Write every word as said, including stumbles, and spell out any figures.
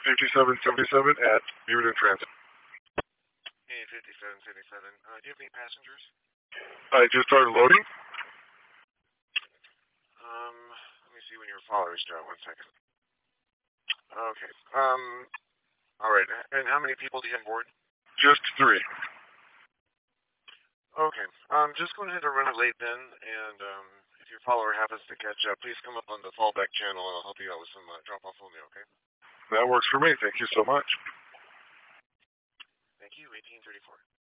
fifty-seven seventy-seven at Beaverton Transit. Hey, fifty-seven seventy-seven. Uh, do you have any passengers? I just started loading. Um, let me see when your followers start. One second. Okay. Um, all right. And how many people do you have on board? Just three. Okay. Um, just going ahead and run it late then, and um, if your follower happens to catch up, please come up on the fallback channel, and I'll help you out with some uh, drop-off only. Okay? That works for me. Thank you so much. Thank you. eighteen thirty-four.